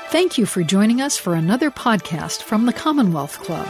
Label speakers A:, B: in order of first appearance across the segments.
A: Thank you for joining us for another podcast from the Commonwealth Club.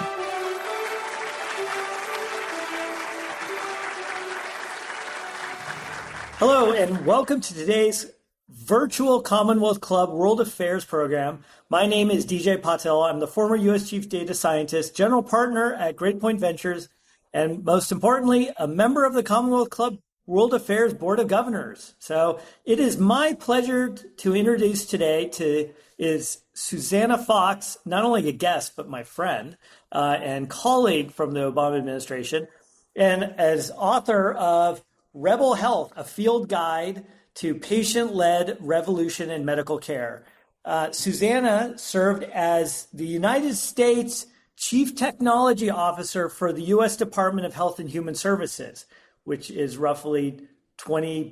B: Hello, and welcome to today's virtual Commonwealth Club World Affairs program. My name is DJ Patel. I'm the former U.S. Chief Data Scientist, General Partner at Great Point Ventures, and most importantly, a member of the Commonwealth Club World Affairs Board of Governors. So it is my pleasure to introduce today is Susanna Fox, not only a guest, but my friend and colleague from the Obama administration, and as author of Rebel Health, a field guide to patient-led revolution in medical care. Susanna served as the United States Chief Technology Officer for the U.S. Department of Health and Human Services, which is roughly 20%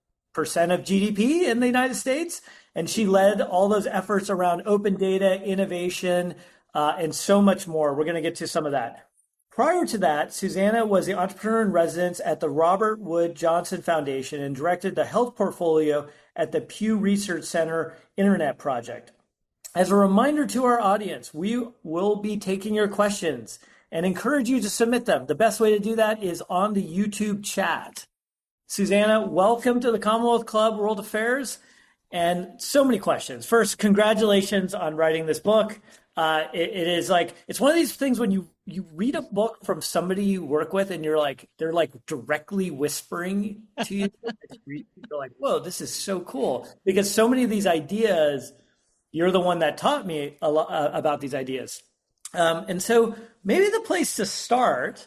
B: of GDP in the United States. And she led all those efforts around open data, innovation, and so much more. We're going to get to some of that. Prior to that, Susanna was the entrepreneur in residence at the Robert Wood Johnson Foundation and directed the health portfolio at the Pew Research Center Internet Project. As a reminder to our audience, we will be taking your questions and encourage you to submit them. The best way to do that is on the YouTube chat. Susanna, welcome to the Commonwealth Club World Affairs, and so many questions. First, congratulations on writing this book. It is like, it's one of these things when you read a book from somebody you work with and you're like, they're like directly whispering to you. You're like, whoa, this is so cool. Because so many of these ideas, you're the one that taught me a lot about these ideas. And so maybe the place to start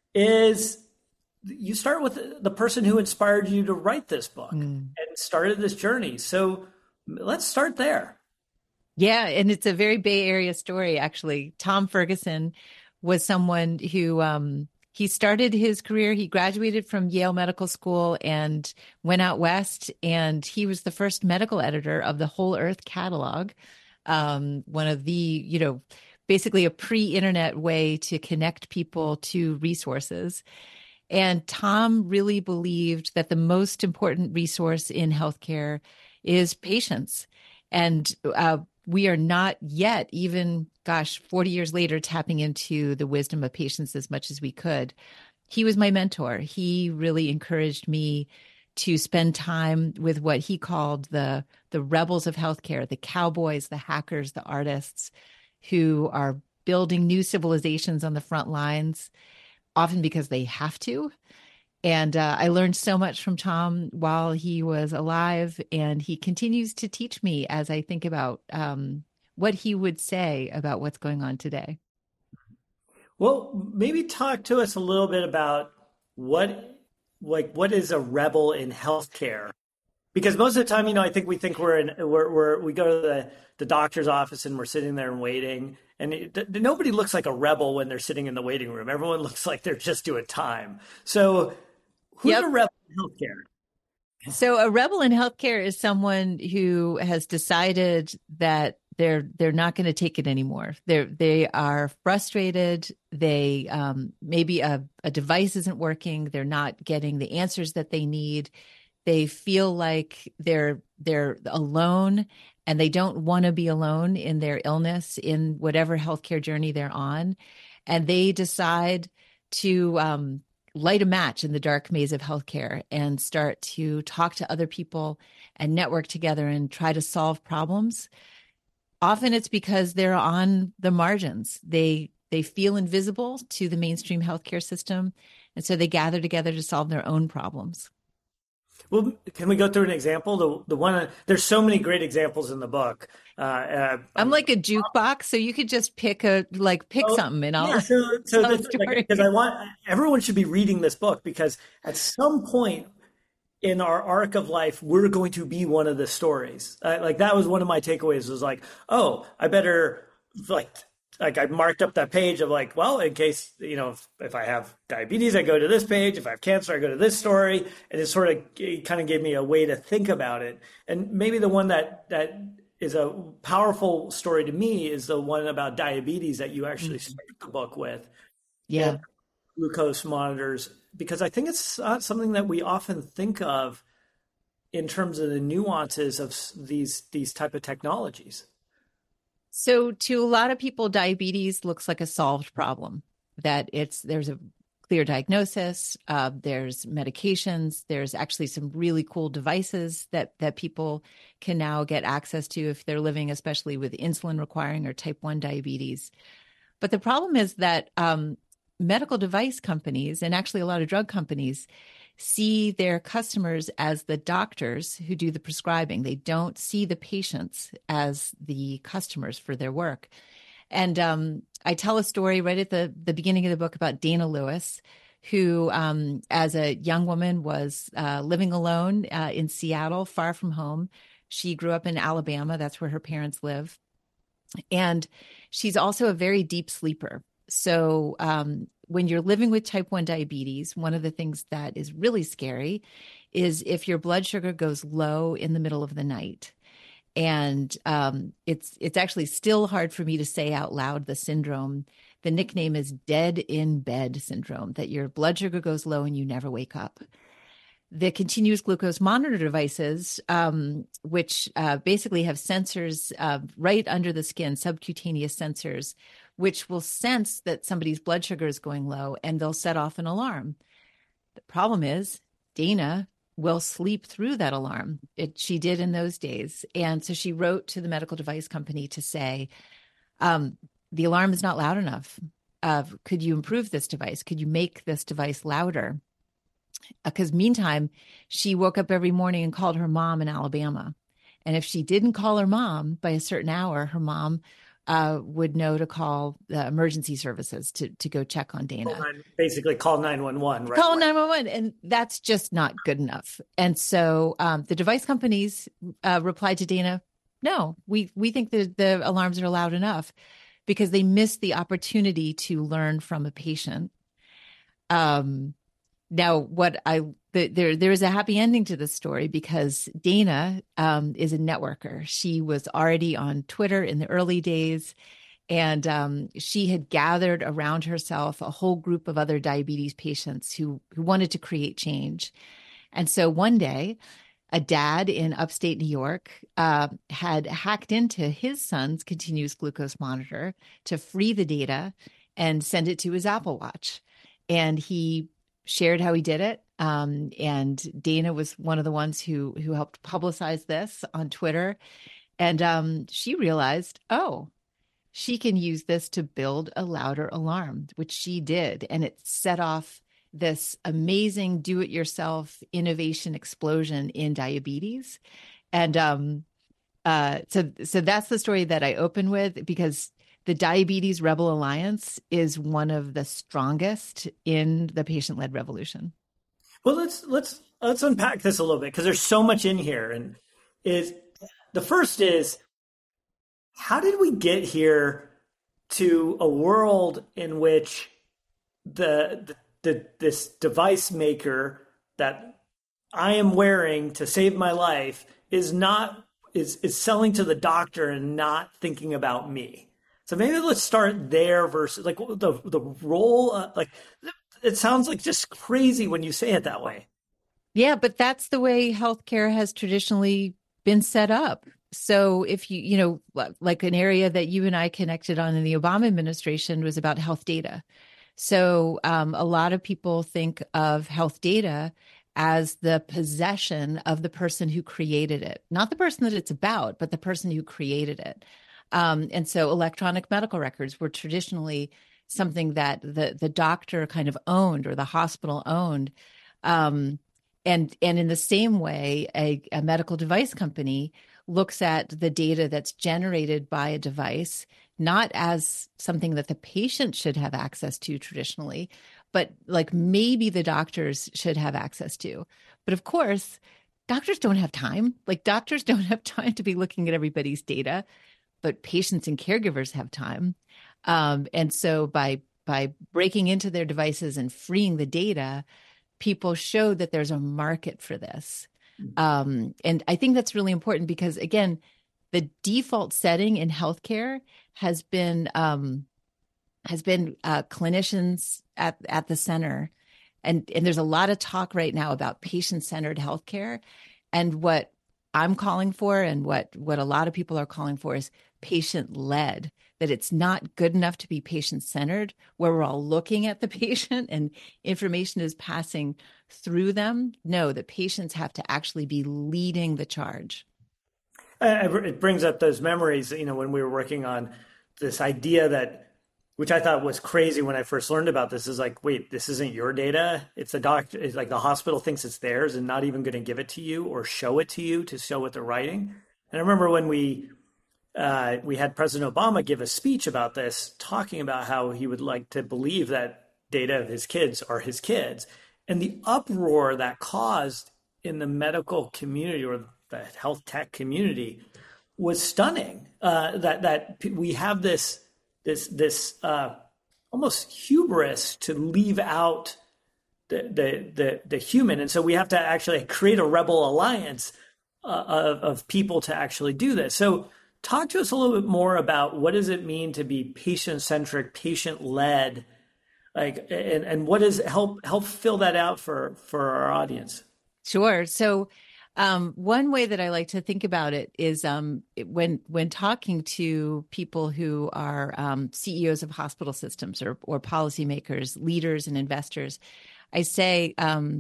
B: is you start with the person who inspired you to write this book and started this journey. So let's start there.
C: Yeah, and it's a very Bay Area story, actually. Tom Ferguson was someone who he started his career. He graduated from Yale Medical School and went out west, and he was the first medical editor of the Whole Earth Catalog, one of the, basically a pre-internet way to connect people to resources. And Tom really believed that the most important resource in healthcare is patients. And we are not yet, even, 40 years later, tapping into the wisdom of patients as much as we could. He was my mentor. He really encouraged me to spend time with what he called the rebels of healthcare, the cowboys, the hackers, the artists who are building new civilizations on the front lines, often because they have to. And I learned so much from Tom while he was alive, and he continues to teach me as I think about what he would say about what's going on today.
B: Well, maybe talk to us a little bit about what is a rebel in healthcare? Because most of the time, I think we think we go to the doctor's office and we're sitting there and waiting, and nobody looks like a rebel when they're sitting in the waiting room. Everyone looks like they're just doing time. So who's a rebel in healthcare?
C: So a rebel in healthcare is someone who has decided that they're not going to take it anymore. They are frustrated. They maybe a device isn't working. They're not getting the answers that they need. They feel like they're alone, and they don't want to be alone in their illness, in whatever healthcare journey they're on. And they decide to light a match in the dark maze of healthcare and start to talk to other people and network together and try to solve problems. Often it's because they're on the margins. They feel invisible to the mainstream healthcare system, and so they gather together to solve their own problems.
B: Well, can we go through an example? The one, there's so many great examples in the book.
C: I'm like a jukebox, so you could just pick something, and I'll
B: because I want everyone should be reading this book, because at some point in our arc of life, we're going to be one of the stories. That was one of my takeaways. Was like, oh, I better I marked up that page of in case, if I have diabetes, I go to this page. If I have cancer, I go to this story. And it kind of gave me a way to think about it. And maybe the one that is a powerful story to me is the one about diabetes that you actually started the book with.
C: Yeah.
B: Glucose monitors, because I think it's not something that we often think of in terms of the nuances of these type of technologies.
C: So to a lot of people, diabetes looks like a solved problem, that there's a clear diagnosis, there's medications, there's actually some really cool devices that people can now get access to if they're living, especially with insulin requiring or type 1 diabetes. But the problem is that medical device companies, and actually a lot of drug companies, see their customers as the doctors who do the prescribing. They don't see the patients as the customers for their work. And I tell a story right at the beginning of the book about Dana Lewis, who, as a young woman, was living alone in Seattle, far from home. She grew up in Alabama. That's where her parents live. And she's also a very deep sleeper. So when you're living with type 1 diabetes, one of the things that is really scary is if your blood sugar goes low in the middle of the night. And it's actually still hard for me to say out loud the syndrome. The nickname is dead in bed syndrome, that your blood sugar goes low and you never wake up. The continuous glucose monitor devices, which basically have sensors right under the skin, subcutaneous sensors, which will sense that somebody's blood sugar is going low and they'll set off an alarm. The problem is Dana will sleep through that alarm. She did in those days. And so she wrote to the medical device company to say, the alarm is not loud enough. Could you improve this device? Could you make this device louder? Because meantime, she woke up every morning and called her mom in Alabama. And if she didn't call her mom by a certain hour, her mom would know to call the emergency services to go check on Dana.
B: Basically call 911. Right?
C: Call 911. And that's just not good enough. And so the device companies replied to Dana, no, we think that the alarms are loud enough, because they missed the opportunity to learn from a patient. Now, there is a happy ending to this story, because Dana is a networker. She was already on Twitter in the early days, and she had gathered around herself a whole group of other diabetes patients who wanted to create change. And so one day, a dad in upstate New York had hacked into his son's continuous glucose monitor to free the data and send it to his Apple Watch. And he shared how he did it. And Dana was one of the ones who helped publicize this on Twitter. And she realized, oh, she can use this to build a louder alarm, which she did. And it set off this amazing do-it-yourself innovation explosion in diabetes. And so that's the story that I open with, because the Diabetes Rebel Alliance is one of the strongest in the patient-led revolution.
B: Well, let's unpack this a little bit, because there's so much in here. And the first is, how did we get here to a world in which this device maker that I am wearing to save my life is selling to the doctor and not thinking about me? So maybe let's start there versus like the role. It sounds like just crazy when you say it that way.
C: Yeah, but that's the way healthcare has traditionally been set up. So if like an area that you and I connected on in the Obama administration was about health data. So a lot of people think of health data as the possession of the person who created it, not the person that it's about, but the person who created it. And so electronic medical records were traditionally something that the doctor kind of owned, or the hospital owned. And in the same way, a medical device company looks at the data that's generated by a device, not as something that the patient should have access to traditionally, but like maybe the doctors should have access to. But of course, doctors don't have time. Like doctors don't have time to be looking at everybody's data, but patients and caregivers have time. And so by breaking into their devices and freeing the data, people show that there's a market for this. And I think that's really important, because again, the default setting in healthcare has been clinicians at the center. And there's a lot of talk right now about patient-centered healthcare. And what I'm calling for and what a lot of people are calling for is patient-led, that it's not good enough to be patient-centered, where we're all looking at the patient and information is passing through them. No, the patients have to actually be leading the charge.
B: It brings up those memories, when we were working on this idea that, which I thought was crazy when I first learned about this, is like, wait, this isn't your data. It's the doctor. It's like the hospital thinks it's theirs and not even going to give it to you or show it to you to show what they're writing. And I remember when we had President Obama give a speech about this, talking about how he would like to believe that data of his kids are his kids, and the uproar that caused in the medical community or the health tech community was stunning. That we have this almost hubris to leave out the human, and so we have to actually create a rebel alliance of people to actually do this. So, talk to us a little bit more about what does it mean to be patient-centric, patient-led, and what does help fill that out for our audience.
C: Sure. So one way that I like to think about it is when talking to people who are CEOs of hospital systems or policymakers, leaders and investors, I say,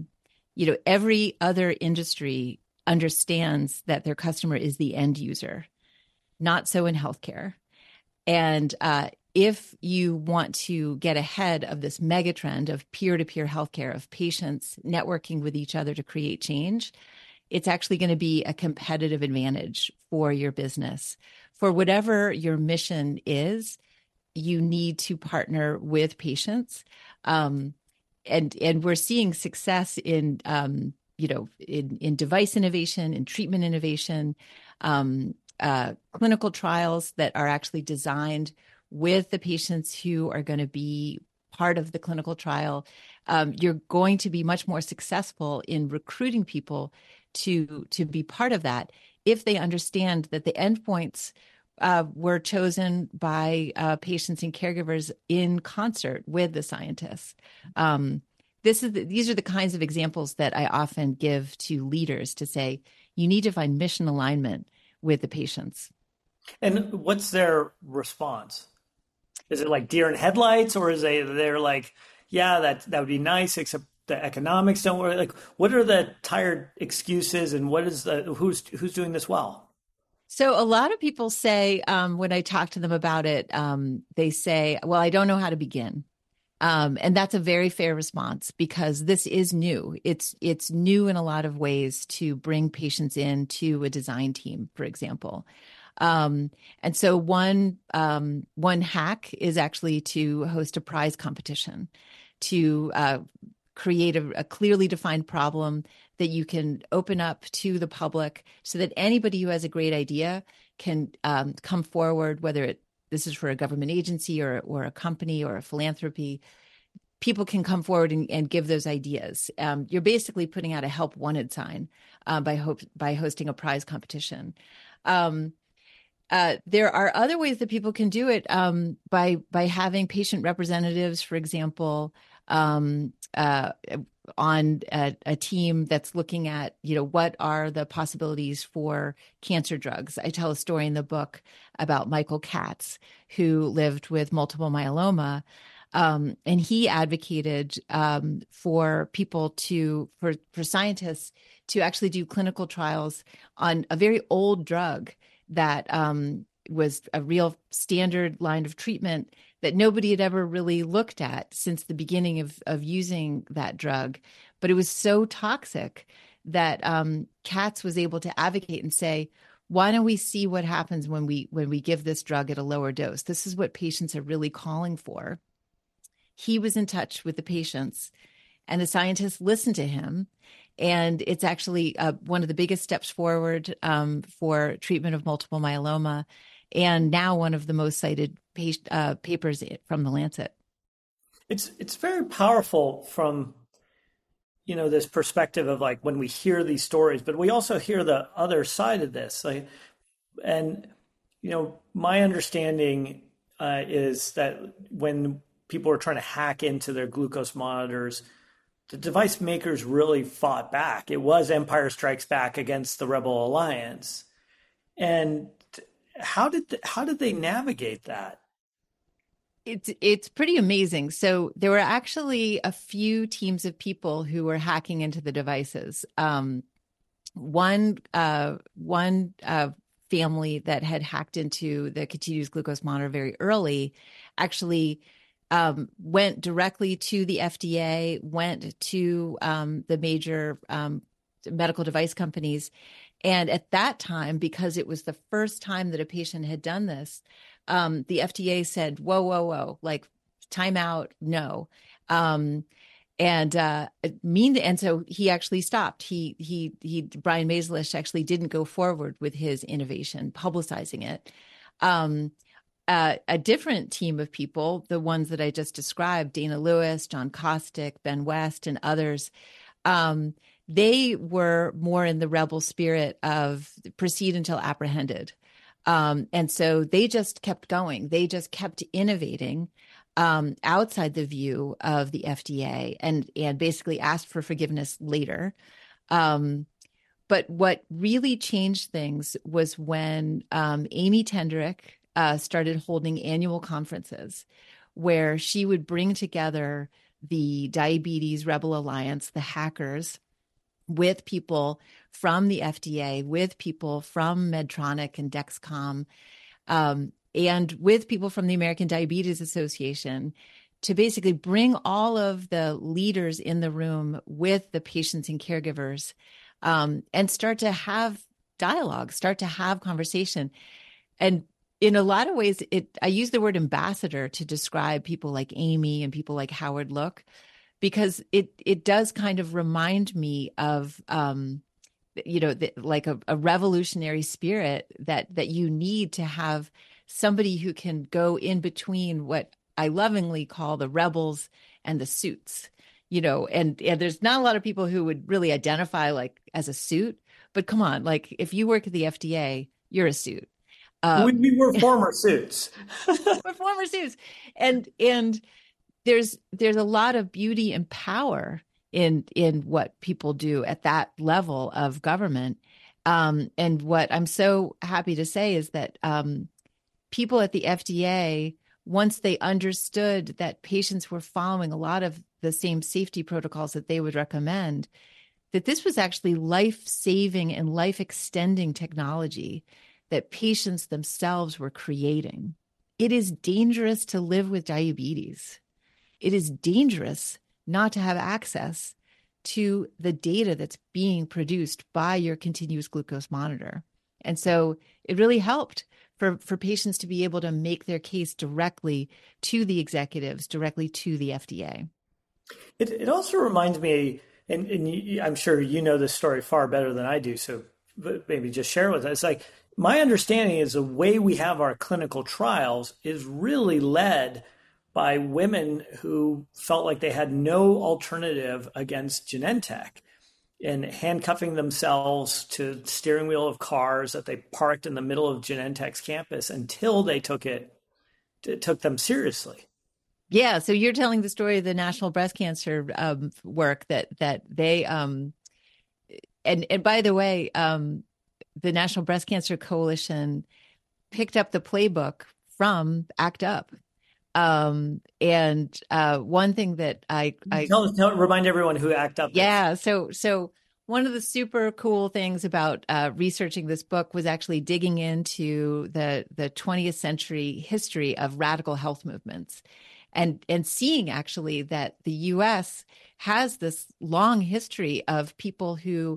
C: every industry industry understands that their customer is the end user, not so in healthcare. And if you want to get ahead of this megatrend of peer-to-peer healthcare, of patients networking with each other to create change, it's actually going to be a competitive advantage for your business. For whatever your mission is, you need to partner with patients. And we're seeing success in device innovation, in treatment innovation, clinical trials that are actually designed with the patients who are going to be part of the clinical trial. You're going to be much more successful in recruiting people to be part of that if they understand that the endpoints were chosen by patients and caregivers in concert with the scientists. These are the kinds of examples that I often give to leaders to say, you need to find mission alignment with the patients.
B: And what's their response? Is it like deer in headlights, or is they're like, yeah, that would be nice, except the economics don't work? Like, what are the tired excuses, and what is who's doing this well?
C: So a lot of people say, when I talk to them about it, they say, well, I don't know how to begin. And that's a very fair response, because this is new. It's new in a lot of ways to bring patients into a design team, for example. And so one hack is actually to host a prize competition, to create a clearly defined problem that you can open up to the public so that anybody who has a great idea can come forward, whether this is for a government agency or a company or a philanthropy. People can come forward and give those ideas. You're basically putting out a help wanted sign by hosting a prize competition. There are other ways that people can do it by having patient representatives, for example, on a team that's looking at, what are the possibilities for cancer drugs. I tell a story in the book about Michael Katz, who lived with multiple myeloma. And he advocated for scientists to actually do clinical trials on a very old drug that was a real standard line of treatment that nobody had ever really looked at since the beginning of using that drug. But it was so toxic that Katz was able to advocate and say, why don't we see what happens when we give this drug at a lower dose? This is what patients are really calling for. He was in touch with the patients, and the scientists listened to him. And it's actually one of the biggest steps forward for treatment of multiple myeloma, and now one of the most cited papers from The Lancet.
B: It's very powerful from this perspective of like when we hear these stories, but we also hear the other side of this. My understanding is that when people are trying to hack into their glucose monitors, the device makers really fought back. It was Empire Strikes Back against the Rebel Alliance. And how did they navigate that?
C: It's pretty amazing. So there were actually a few teams of people who were hacking into the devices. One family that had hacked into the continuous glucose monitor very early actually went directly to the FDA, went to the major medical device companies. And at that time, because it was the first time that a patient had done this, the FDA said, whoa, whoa, whoa, like time out, no. And so he actually stopped. Brian Maeslish actually didn't go forward with his innovation, publicizing it. A different team of people, the ones that I just described, Dana Lewis, John Kostick, Ben West, and others, they were more in the rebel spirit of proceed until apprehended. And so they just kept going. They just kept innovating outside the view of the FDA and basically asked for forgiveness later. But what really changed things was when Amy Tendrick started holding annual conferences where she would bring together the Diabetes Rebel Alliance, the hackers, with people from the FDA, with people from Medtronic and Dexcom, and with people from the American Diabetes Association, to basically bring all of the leaders in the room with the patients and caregivers, and start to have dialogue, start to have conversation. And in a lot of ways, I use the word ambassador to describe people like Amy and people like Howard Look, because it does kind of remind me of, like a revolutionary spirit that you need to have somebody who can go in between what I lovingly call the rebels and the suits, and there's not a lot of people who would really identify like as a suit, but come on, like if you work at the FDA, you're a suit.
B: We were former suits.
C: We're former suits. And there's a lot of beauty and power in what people do at that level of government. And what I'm so happy to say is that people at the FDA, once they understood that patients were following a lot of the same safety protocols that they would recommend, that this was actually life-saving and life-extending technology that patients themselves were creating. It is dangerous to live with diabetes. It is dangerous not to have access to the data that's being produced by your continuous glucose monitor. And so it really helped for patients to be able to make their case directly to the executives, directly to the FDA.
B: It also reminds me, and I'm sure you know this story far better than I do, so maybe just share with us. It's like, my understanding is the way we have our clinical trials is really led by women who felt like they had no alternative against Genentech, and handcuffing themselves to the steering wheel of cars that they parked in the middle of Genentech's campus until they took them seriously.
C: Yeah. So you're telling the story of the National Breast Cancer work that they and by the way, the National Breast Cancer Coalition picked up the playbook from ACT UP. And one thing that I
B: remind everyone who ACT UP is.
C: Yeah. So one of the super cool things about researching this book was actually digging into the 20th century history of radical health movements, and seeing actually that the U.S. has this long history of people who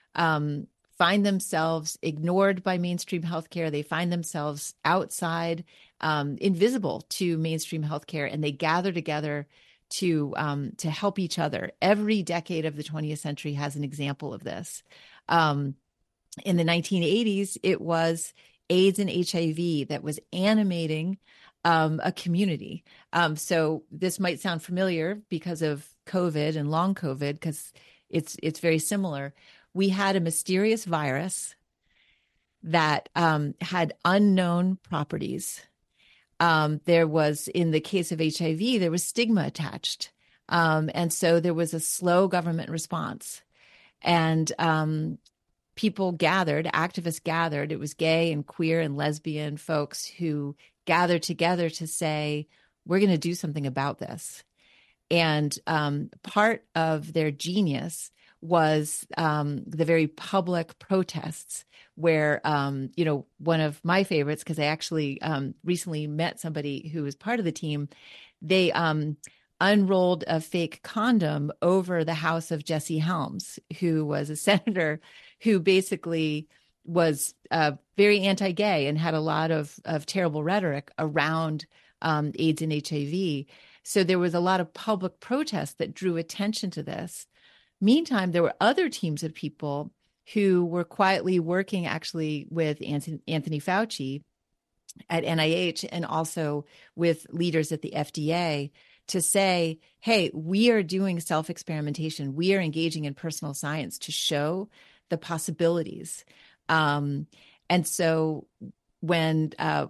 C: find themselves ignored by mainstream healthcare. They find themselves outside, invisible to mainstream healthcare, and they gather together to help each other. Every decade of the 20th century has an example of this. In the 1980s, it was AIDS and HIV that was animating a community. So this might sound familiar because of COVID and long COVID, because it's very similar. We had a mysterious virus that had unknown properties. There was, in the case of HIV, there was stigma attached. And so there was a slow government response. And people gathered, activists gathered. It was gay and queer and lesbian folks who gathered together to say, we're going to do something about this. And part of their genius was the very public protests where, one of my favorites, because I actually recently met somebody who was part of the team, they unrolled a fake condom over the house of Jesse Helms, who was a senator who basically was very anti-gay and had a lot of terrible rhetoric around AIDS and HIV. So there was a lot of public protest that drew attention to this. Meantime, there were other teams of people who were quietly working actually with Anthony Fauci at NIH and also with leaders at the FDA to say, hey, we are doing self-experimentation. We are engaging in personal science to show the possibilities. And so when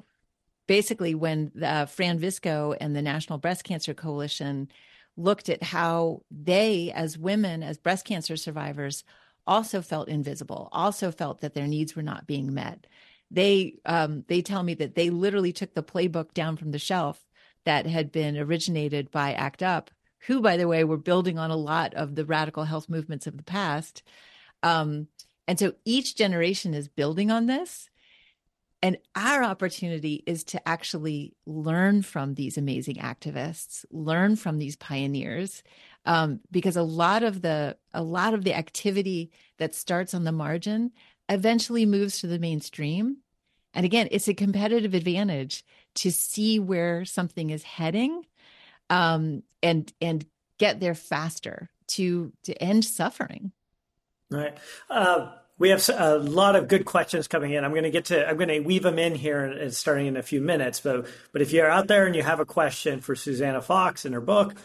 C: Fran Visco and the National Breast Cancer Coalition looked at how they, as women, as breast cancer survivors, also felt invisible, also felt that their needs were not being met. They tell me that they literally took the playbook down from the shelf that had been originated by ACT UP, who, by the way, were building on a lot of the radical health movements of the past. And so each generation is building on this. And our opportunity is to actually learn from these amazing activists, learn from these pioneers, because a lot of the activity that starts on the margin eventually moves to the mainstream. And again, it's a competitive advantage to see where something is heading, and get there faster to end suffering.
B: Right. We have a lot of good questions coming in. I'm going to weave them in here starting in a few minutes. But if you're out there and you have a question for Susanna Fox in her book,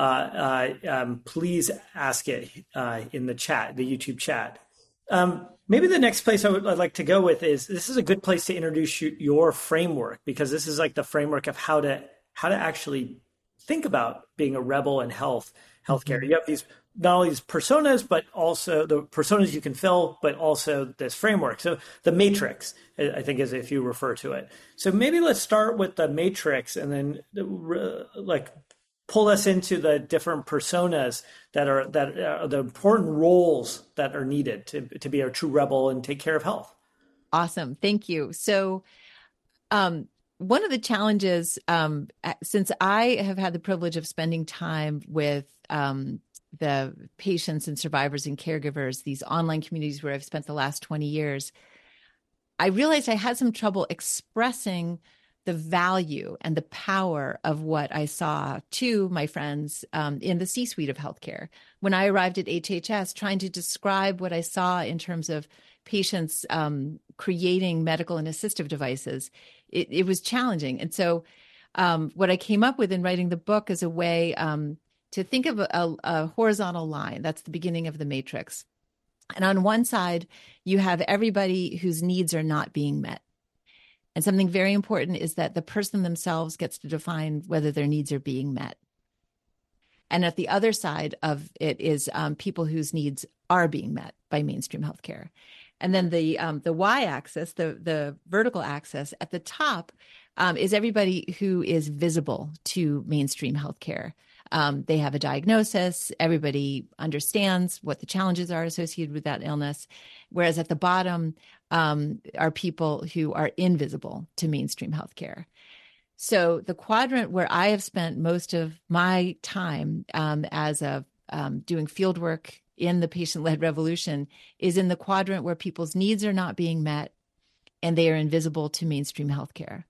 B: please ask it in the chat, the YouTube chat. Maybe the next place I'd like to go with is, this is a good place to introduce your framework, because this is like the framework of how to actually think about being a rebel in healthcare. Mm-hmm. You have these, not only these personas, but also the personas you can fill, but also this framework. So the matrix, I think, is if you refer to it. So maybe let's start with the matrix and then pull us into the different personas that are the important roles that are needed to be a true rebel and take care of health.
C: Awesome. Thank you. So one of the challenges, since I have had the privilege of spending time with the patients and survivors and caregivers, these online communities where I've spent the last 20 years, I realized I had some trouble expressing the value and the power of what I saw to my friends in the C-suite of healthcare. When I arrived at HHS, trying to describe what I saw in terms of patients creating medical and assistive devices, it was challenging. And so what I came up with in writing the book is a way to think of a horizontal line. That's the beginning of the matrix. And on one side, you have everybody whose needs are not being met. And something very important is that the person themselves gets to define whether their needs are being met. And at the other side of it is people whose needs are being met by mainstream healthcare. And then the y-axis, the vertical axis at the top is everybody who is visible to mainstream healthcare. They have a diagnosis. Everybody understands what the challenges are associated with that illness. Whereas at the bottom are people who are invisible to mainstream healthcare. So the quadrant where I have spent most of my time as doing field work in the patient-led revolution is in the quadrant where people's needs are not being met and they are invisible to mainstream healthcare.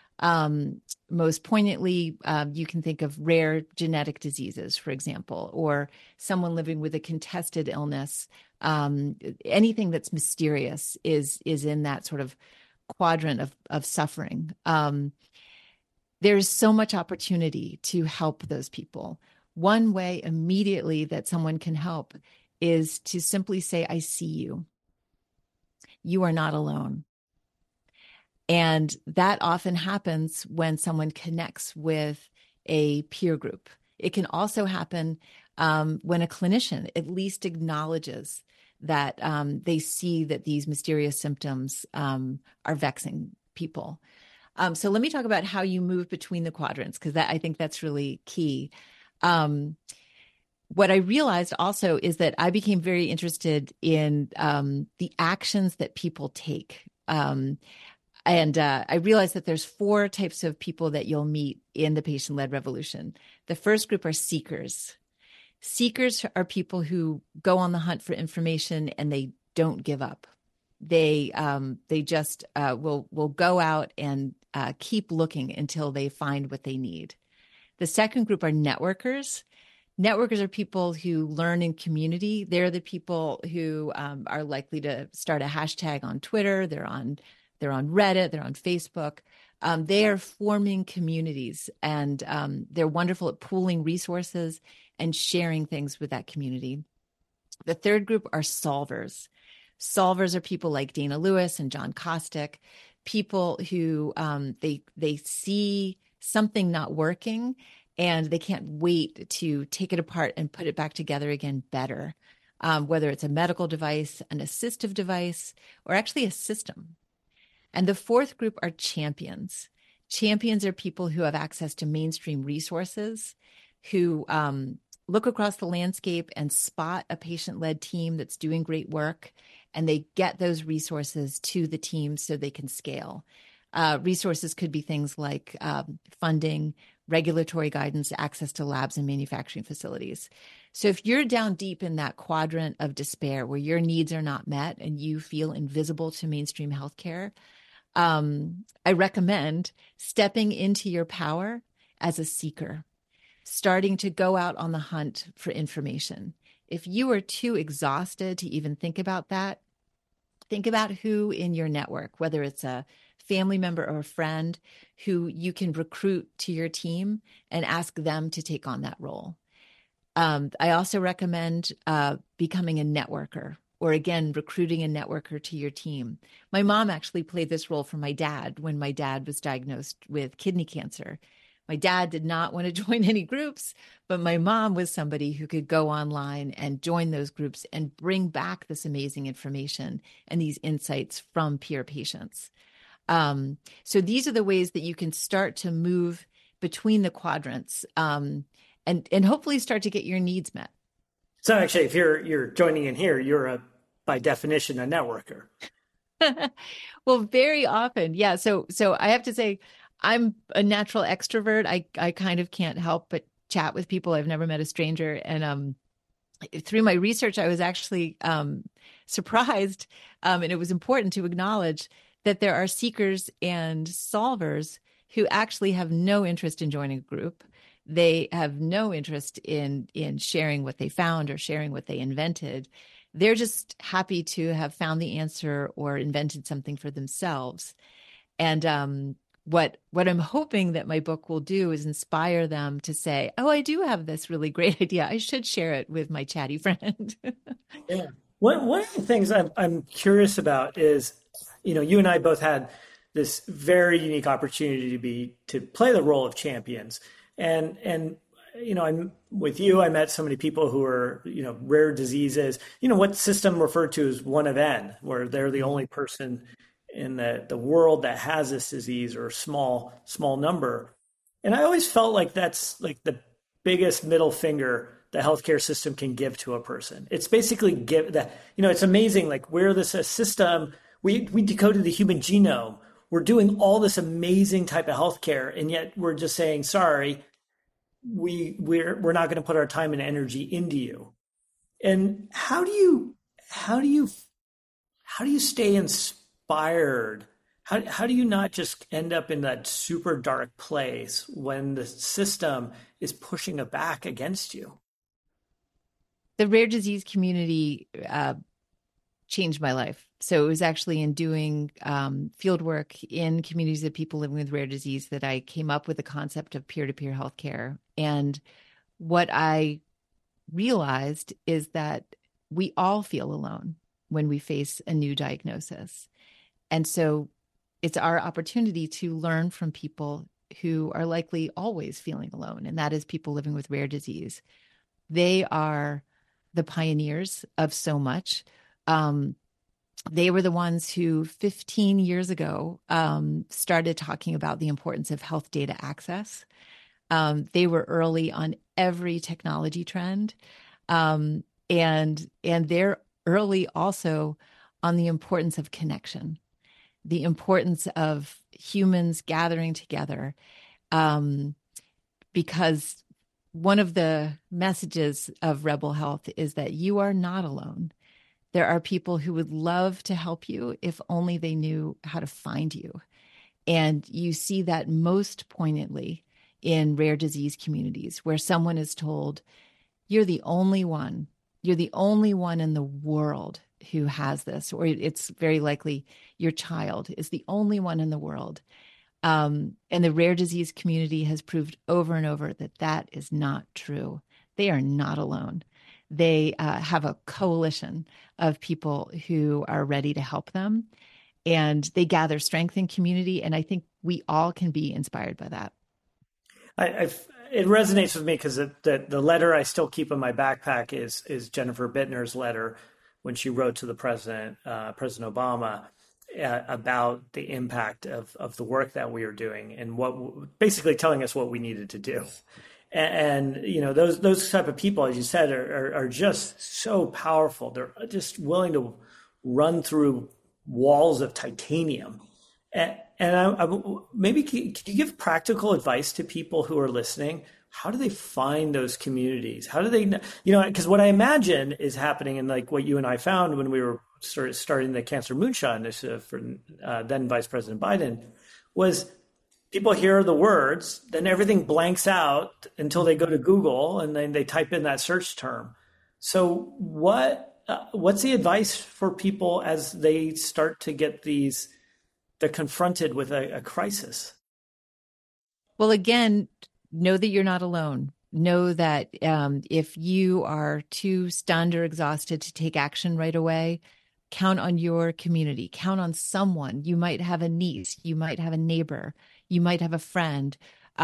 C: Most poignantly, you can think of rare genetic diseases, for example, or someone living with a contested illness. Anything that's mysterious is in that sort of quadrant of suffering. There's so much opportunity to help those people. One way immediately that someone can help is to simply say, I see you. You are not alone. And that often happens when someone connects with a peer group It can also happen when a clinician at least acknowledges that they see that these mysterious symptoms are vexing people. So let me talk about how you move between the quadrants, because I think that's really key. What I realized also is that I became very interested in the actions that people take. And I realized that there's 4 types of people that you'll meet in the patient-led revolution. The first group are seekers. Seekers are people who go on the hunt for information and they don't give up. They just will go out and keep looking until they find what they need. The second group are networkers. Networkers are people who learn in community. They're the people who are likely to start a hashtag on Twitter. They're on Reddit. They're on Facebook. They are forming communities, and they're wonderful at pooling resources and sharing things with that community. The third group are solvers. Solvers are people like Dana Lewis and John Kostick, people who they see something not working and they can't wait to take it apart and put it back together again better, whether it's a medical device, an assistive device, or actually a system. And the fourth group are champions. Champions are people who have access to mainstream resources, who look across the landscape and spot a patient-led team that's doing great work, and they get those resources to the team so they can scale. Resources could be things like funding, regulatory guidance, access to labs and manufacturing facilities. So if you're down deep in that quadrant of despair where your needs are not met and you feel invisible to mainstream healthcare, I recommend stepping into your power as a seeker, starting to go out on the hunt for information. If you are too exhausted to even think about that, think about who in your network, whether it's a family member or a friend, who you can recruit to your team and ask them to take on that role. I also recommend becoming a networker, or again, recruiting a networker to your team. My mom actually played this role for my dad when my dad was diagnosed with kidney cancer. My dad did not want to join any groups, but my mom was somebody who could go online and join those groups and bring back this amazing information and these insights from peer patients. So these are the ways that you can start to move between the quadrants and hopefully start to get your needs met.
B: So actually, if you're joining in here, you're by definition a networker.
C: Well, very often, yeah. So I have to say, I'm a natural extrovert. I kind of can't help but chat with people. I've never met a stranger, and through my research, I was actually surprised, and it was important to acknowledge that there are seekers and solvers who actually have no interest in joining a group. They have no interest in sharing what they found or sharing what they invented. They're just happy to have found the answer or invented something for themselves. And what I'm hoping that my book will do is inspire them to say, oh, I do have this really great idea. I should share it with my chatty friend.
B: Yeah. One of the things I'm curious about is, you and I both had this very unique opportunity to play the role of champions. And I'm with you. I met so many people who are, rare diseases, what system referred to as one of N, where they're the only person in the world that has this disease, or a small number. And I always felt like that's like the biggest middle finger the healthcare system can give to a person. It's basically give that, it's amazing. Like, we're a system, we decoded the human genome. We're doing all this amazing type of healthcare, and yet we're just saying, sorry, we're not going to put our time and energy into you. And how do you stay inspired? How do you not just end up in that super dark place when the system is pushing it back against you?
C: The rare disease community changed my life. So it was actually in doing field work in communities of people living with rare disease that I came up with the concept of peer-to-peer healthcare. And what I realized is that we all feel alone when we face a new diagnosis. And so it's our opportunity to learn from people who are likely always feeling alone, and that is people living with rare disease. They are the pioneers of so much. They were the ones who 15 years ago started talking about the importance of health data access. They were early on every technology trend. And they're early also on the importance of connection, the importance of humans gathering together. Because one of the messages of Rebel Health is that you are not alone. There are people who would love to help you if only they knew how to find you. And you see that most poignantly in rare disease communities where someone is told, you're the only one in the world who has this, or it's very likely your child is the only one in the world. And the rare disease community has proved over and over that that is not true. They are not alone. They have a coalition of people who are ready to help them, and they gather strength in community. And I think we all can be inspired by that.
B: It resonates with me because the letter I still keep in my backpack is Jennifer Bittner's letter when she wrote to the President Obama about the impact of the work that we are doing and what basically telling us what we needed to do. And those type of people, as you said, are just so powerful. They're just willing to run through walls of titanium. And maybe could you give practical advice to people who are listening? How do they find those communities? How do they, because what I imagine is happening, and like what you and I found when we were starting the Cancer Moonshot Initiative for then Vice President Biden, was people hear the words, then everything blanks out until they go to Google and then they type in that search term. So what's the advice for people as they start to get they're confronted with a crisis?
C: Well, again, know that you're not alone. Know that if you are too stunned or exhausted to take action right away, count on your community, count on someone. You might have a niece, you might have a neighbor, you might have a friend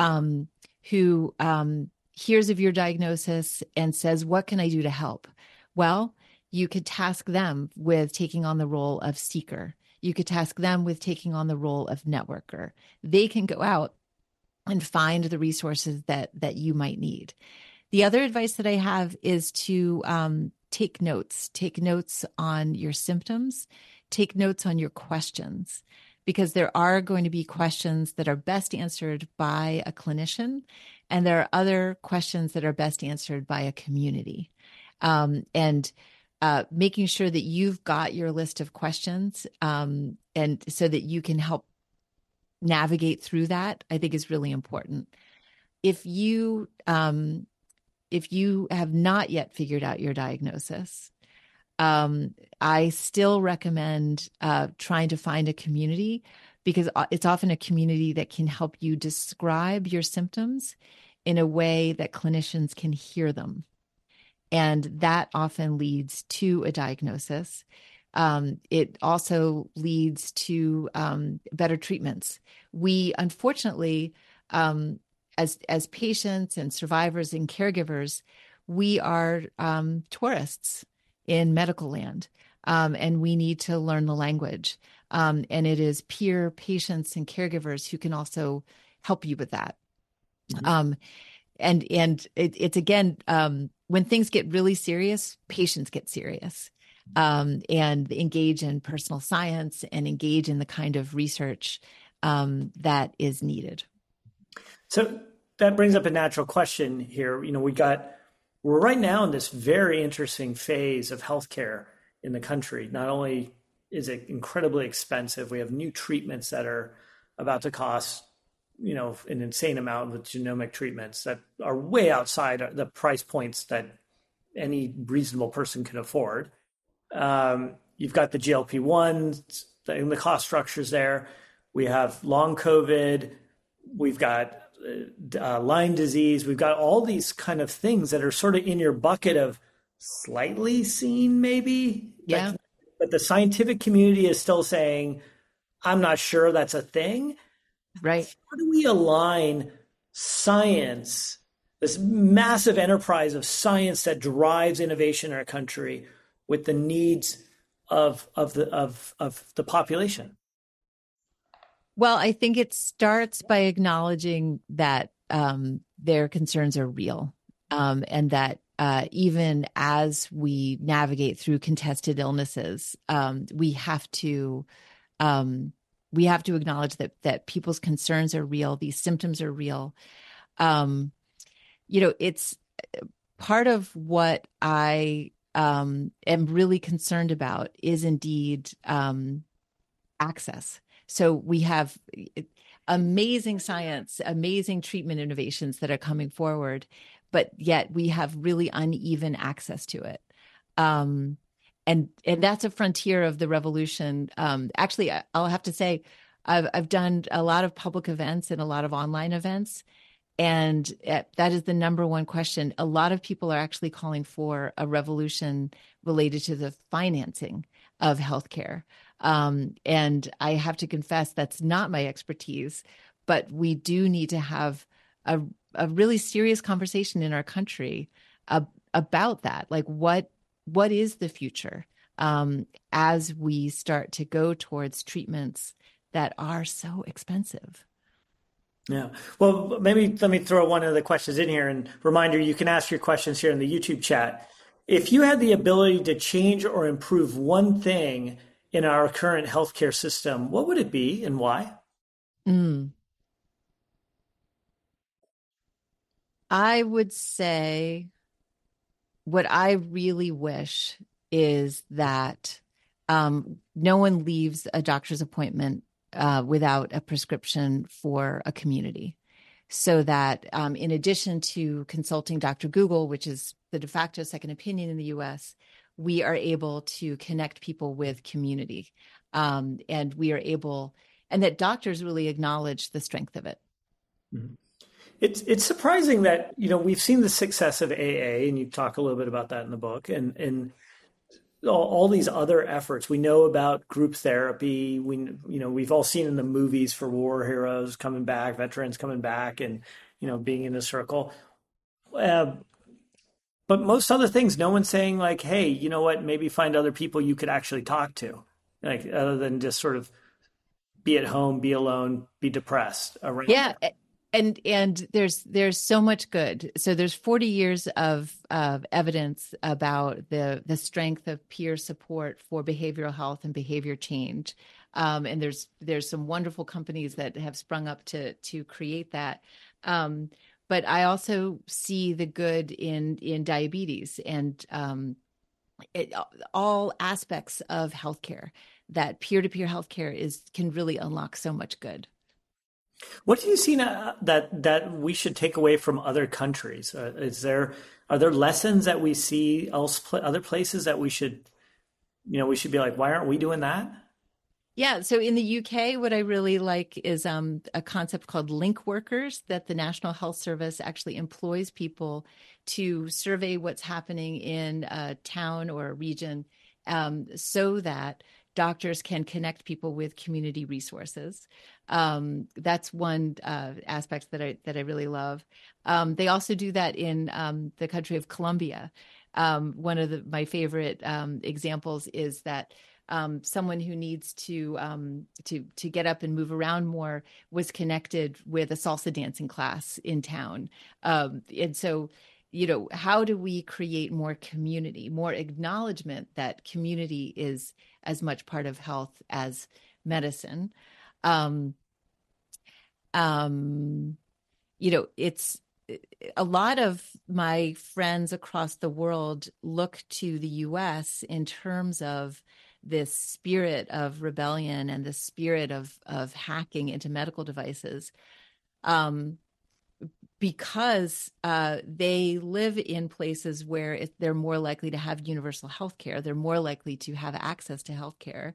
C: who hears of your diagnosis and says, what can I do to help? Well, you could task them with taking on the role of seeker. You could task them with taking on the role of networker. They can go out and find the resources that you might need. The other advice that I have is to take notes on your symptoms, take notes on your questions, because there are going to be questions that are best answered by a clinician, and there are other questions that are best answered by a community. And making sure that you've got your list of questions, and so that you can help navigate through that, I think is really important. If you have not yet figured out your diagnosis, I still recommend trying to find a community, because it's often a community that can help you describe your symptoms in a way that clinicians can hear them. And that often leads to a diagnosis. It also leads to better treatments. We, unfortunately, as patients and survivors and caregivers, we are tourists in medical land, and we need to learn the language. And it is peer patients and caregivers who can also help you with that. Mm-hmm. And it's again, when things get really serious, patients get serious, and engage in personal science and engage in the kind of research that is needed.
B: So that brings up a natural question here. We're right now in this very interesting phase of healthcare in the country. Not only is it incredibly expensive, we have new treatments that are about to cost an insane amount with genomic treatments that are way outside the price points that any reasonable person can afford. You've got the GLP-1s and the cost structures there. We have long COVID. We've got Lyme disease. We've got all these kind of things that are sort of in your bucket of slightly seen, maybe.
C: Yeah.
B: But the scientific community is still saying, I'm not sure that's a thing.
C: Right.
B: How do we align science, this massive enterprise of science that drives innovation in our country, with the needs of the population?
C: Well, I think it starts by acknowledging that their concerns are real, and that even as we navigate through contested illnesses, we have to acknowledge that people's concerns are real. These symptoms are real. It's part of what I am really concerned about is indeed access. So we have amazing science, amazing treatment innovations that are coming forward, but yet we have really uneven access to it. And that's a frontier of the revolution. Actually, I'll have to say, I've done a lot of public events and a lot of online events, and that is the number one question. A lot of people are actually calling for a revolution related to the financing of healthcare. And I have to confess that's not my expertise, but we do need to have a really serious conversation in our country about that. Like, what is the future as we start to go towards treatments that are so expensive?
B: Yeah. Well, maybe let me throw one of the questions in here, and reminder, you can ask your questions here in the YouTube chat. If you had the ability to change or improve one thing in our current healthcare system, what would it be and why?
C: I would say what I really wish is that no one leaves a doctor's appointment without a prescription for a community. So that in addition to consulting Dr. Google, which is the de facto second opinion in the US, we are able to connect people with community. And that doctors really acknowledge the strength of it.
B: Mm-hmm. It's surprising that, we've seen the success of AA, and you talk a little bit about that in the book, and all these other efforts. We know about group therapy. We've all seen in the movies for war heroes coming back, veterans coming back, and being in a circle. But most other things, no one's saying like, "Hey, you know what? Maybe find other people you could actually talk to, like other than just sort of be at home, be alone, be depressed around."
C: Yeah. And there's so much good. So there's 40 years of evidence about the strength of peer support for behavioral health and behavior change. And there's some wonderful companies that have sprung up to create that. But I also see the good in diabetes and all aspects of healthcare. That peer-to-peer healthcare can really unlock so much good.
B: What do you see that we should take away from other countries? Are there lessons that we see other places that we should be like, why aren't we doing that?
C: Yeah. So in the UK, what I really like is a concept called link workers, that the National Health Service actually employs people to survey what's happening in a town or a region, so that doctors can connect people with community resources. That's one aspect that I really love. They also do that in the country of Colombia. One of my favorite examples is that someone who needs to get up and move around more was connected with a salsa dancing class in town, and so. How do we create more community, more acknowledgement that community is as much part of health as medicine? It's a lot of my friends across the world look to the US in terms of this spirit of rebellion and the spirit of hacking into medical devices. Because they live in places where they're more likely to have universal health care. They're more likely to have access to health care.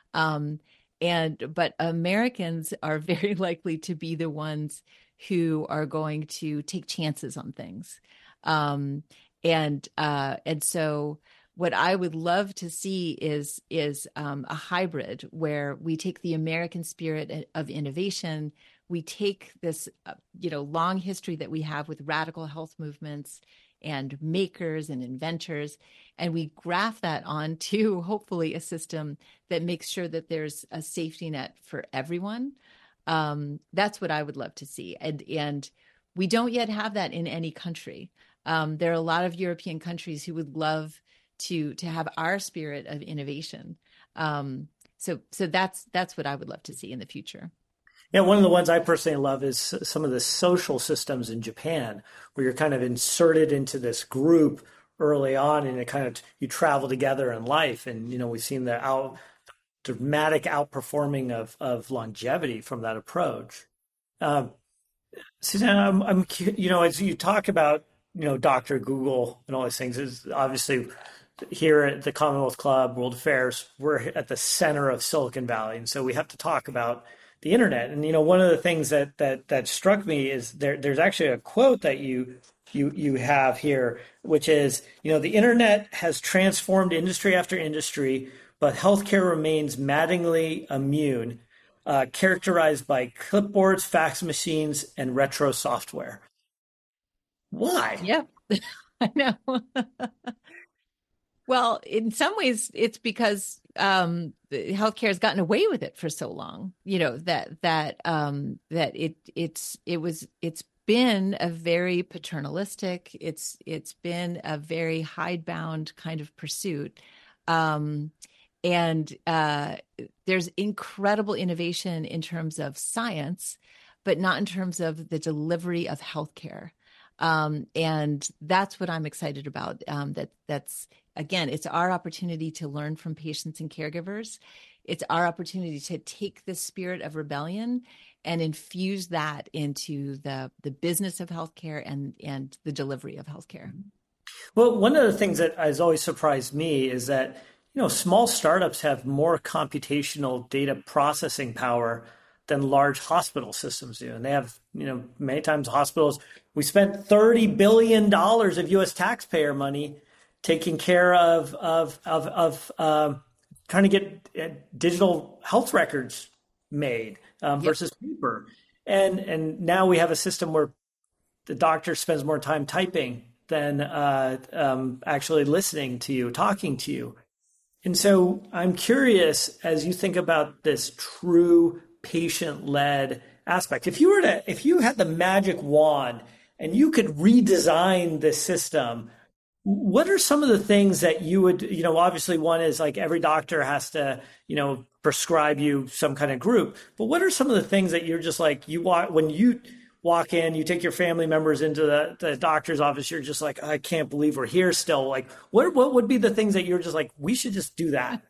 C: But Americans are very likely to be the ones who are going to take chances on things. And so what I would love to see is a hybrid where we take the American spirit of innovation. We take this, long history that we have with radical health movements and makers and inventors, and we graft that onto hopefully a system that makes sure that there's a safety net for everyone. That's what I would love to see. And we don't yet have that in any country. There are a lot of European countries who would love to have our spirit of innovation. So that's what I would love to see in the future.
B: Yeah, one of the ones I personally love is some of the social systems in Japan, where you're kind of inserted into this group early on, and you travel together in life. And we've seen the dramatic outperforming of longevity from that approach. Suzanne, I'm as you talk about Dr. Google and all these things, is obviously here at the Commonwealth Club, World Affairs, we're at the center of Silicon Valley, and so we have to talk about the internet. And one of the things that struck me is there's actually a quote that you have here, which is, the internet has transformed industry after industry, but healthcare remains maddeningly immune, characterized by clipboards, fax machines, and retro software. Why?
C: Yeah, I know. Well, in some ways, it's because healthcare has gotten away with it for so long. That it's been a very paternalistic. It's been a very hidebound kind of pursuit, and there's incredible innovation in terms of science, but not in terms of the delivery of healthcare. And that's what I'm excited about. That's again, it's our opportunity to learn from patients and caregivers. It's our opportunity to take the spirit of rebellion and infuse that into the business of healthcare and the delivery of healthcare.
B: Well, one of the things that has always surprised me is that, small startups have more computational data processing power than large hospital systems do. And they have, many times hospitals, we spent $30 billion of U.S. taxpayer money taking care of trying to get digital health records made versus paper. And now we have a system where the doctor spends more time typing than actually listening to you, talking to you. And so I'm curious, as you think about this true patient-led aspect, if you had the magic wand and you could redesign the system, what are some of the things that you would, obviously one is like every doctor has to, prescribe you some kind of group, but what are some of the things that you're just like, when you walk in, you take your family members into the doctor's office, you're just like, I can't believe we're here still. Like, what would be the things that you're just like, we should just do that?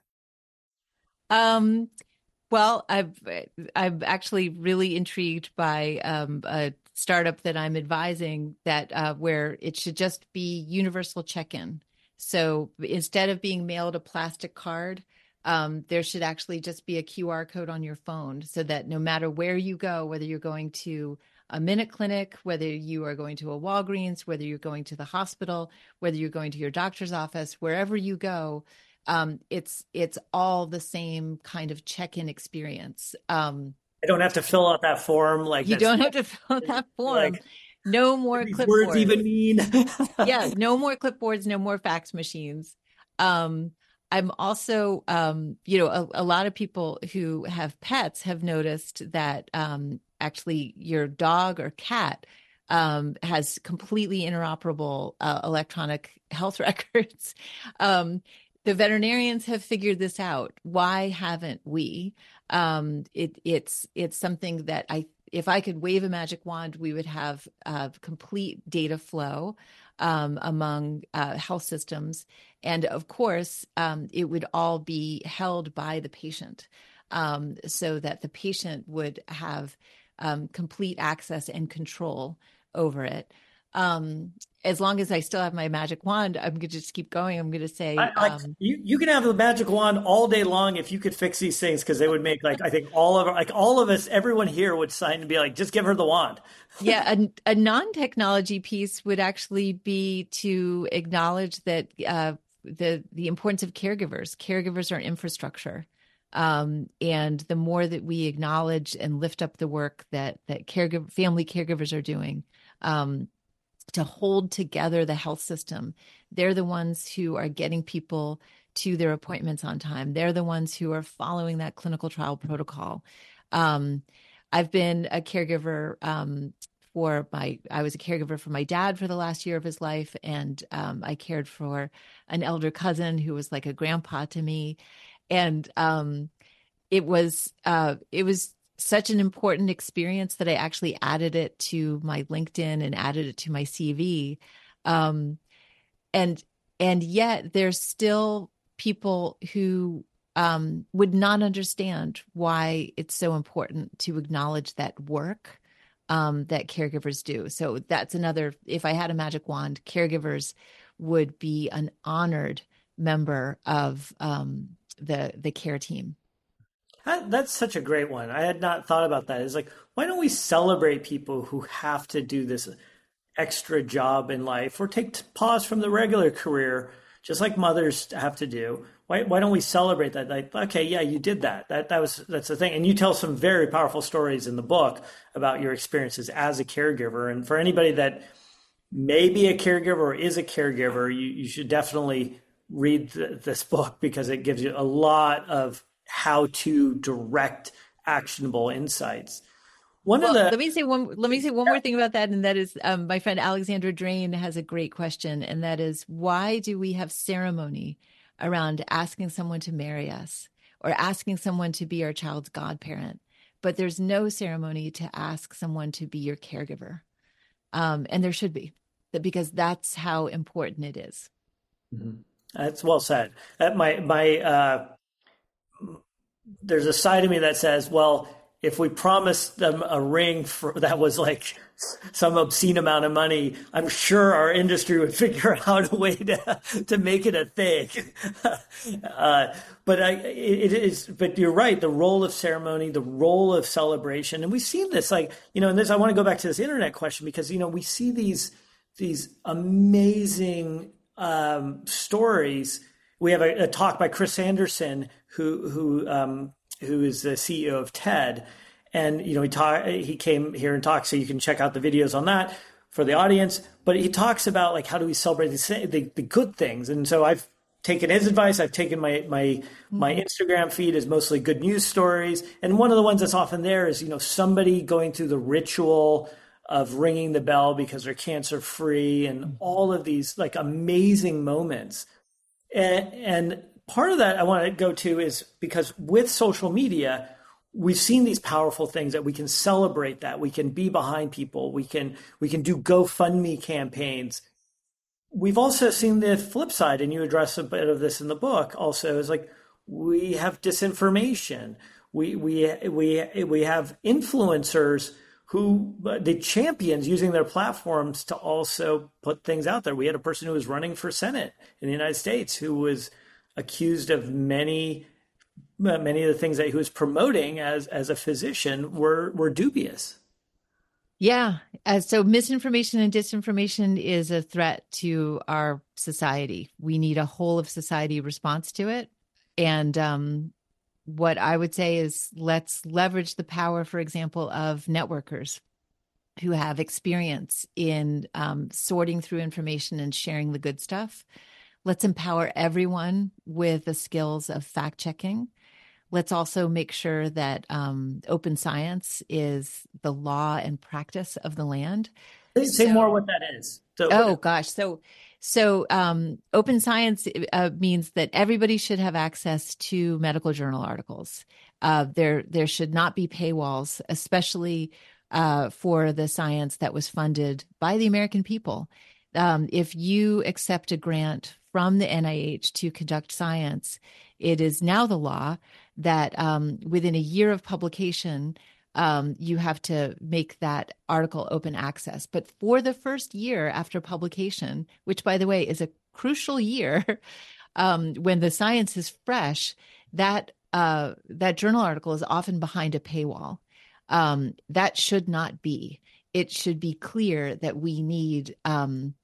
C: Well, I'm actually really intrigued by a startup that I'm advising that where it should just be universal check-in. So instead of being mailed a plastic card, there should actually just be a QR code on your phone, so that no matter where you go, whether you're going to a Minute Clinic, whether you are going to a Walgreens, whether you're going to the hospital, whether you're going to your doctor's office, wherever you go, it's all the same kind of check-in experience.
B: I don't have to fill out that form.
C: You don't have to fill out that form. No more clipboards.
B: Words even mean?
C: Yeah, no more clipboards, no more fax machines. I'm also, a lot of people who have pets have noticed that actually your dog or cat has completely interoperable electronic health records. The veterinarians have figured this out. Why haven't we? It's something that if I could wave a magic wand, we would have complete data flow among health systems. And of course, it would all be held by the patient, so that the patient would have complete access and control over it. As long as I still have my magic wand, I'm going to just keep going. I'm going to say,
B: you can have the magic wand all day long if you could fix these things, because they would make I think all of us, everyone here would sign and be like, just give her the wand.
C: Yeah, a non-technology piece would actually be to acknowledge that the importance of caregivers. Caregivers are infrastructure. And the more that we acknowledge and lift up the work that family caregivers are doing, to hold together the health system, they're the ones who are getting people to their appointments on time. They're the ones who are following that clinical trial protocol. I've been a caregiver I was a caregiver for my dad for the last year of his life. And I cared for an elder cousin who was like a grandpa to me. And it was such an important experience that I actually added it to my LinkedIn and added it to my CV. And yet there's still people who would not understand why it's so important to acknowledge that work that caregivers do. So that's another, if I had a magic wand, caregivers would be an honored member of the care team.
B: That's such a great one. I had not thought about that. It's like, why don't we celebrate people who have to do this extra job in life or take pause from the regular career, just like mothers have to do? Why don't we celebrate that? Like, okay, yeah, you did that. That's the thing. And you tell some very powerful stories in the book about your experiences as a caregiver. And for anybody that may be a caregiver or is a caregiver, you should definitely read this book, because it gives you a lot of how to direct actionable insights.
C: Let me say one more thing about that. And that is, my friend Alexandra Drain has a great question. And that is, why do we have ceremony around asking someone to marry us or asking someone to be our child's godparent, but there's no ceremony to ask someone to be your caregiver? And there should be, because that's how important it is.
B: Mm-hmm. That's well said. There's a side of me that says, well, if we promised them a ring that was like some obscene amount of money, I'm sure our industry would figure out a way to make it a thing. But you're right. The role of ceremony, the role of celebration, and we've seen this, like, and this, I want to go back to this internet question, because, we see these amazing stories. We have a talk by Chris Anderson, who is the CEO of TED, and he came here and talked. So you can check out the videos on that for the audience. But he talks about, like, how do we celebrate the good things? And so I've taken his advice. I've taken my Instagram feed is mostly good news stories, and one of the ones that's often there is somebody going through the ritual of ringing the bell because they're cancer free, and all of these like amazing moments. And part of that I want to go to is because with social media, we've seen these powerful things that we can celebrate, that we can be behind people. We can do GoFundMe campaigns. We've also seen the flip side, and you address a bit of this in the book also, is like, we have disinformation. We have influencers who the champions using their platforms to also put things out there. We had a person who was running for Senate in the United States who was accused of many of the things that he was promoting as a physician were dubious.
C: Yeah. So misinformation and disinformation is a threat to our society. We need a whole of society response to it. And what I would say is, let's leverage the power, for example, of networkers who have experience in sorting through information and sharing the good stuff. Let's empower everyone with the skills of fact checking. Let's also make sure that open science is the law and practice of the land.
B: Say more what that is.
C: So open science means that everybody should have access to medical journal articles. There should not be paywalls, especially for the science that was funded by the American people. If you accept a grant from the NIH to conduct science, it is now the law that within a year of publication, you have to make that article open access. But for the first year after publication, which, by the way, is a crucial year when the science is fresh, that journal article is often behind a paywall. That should not be. It should be clear that we need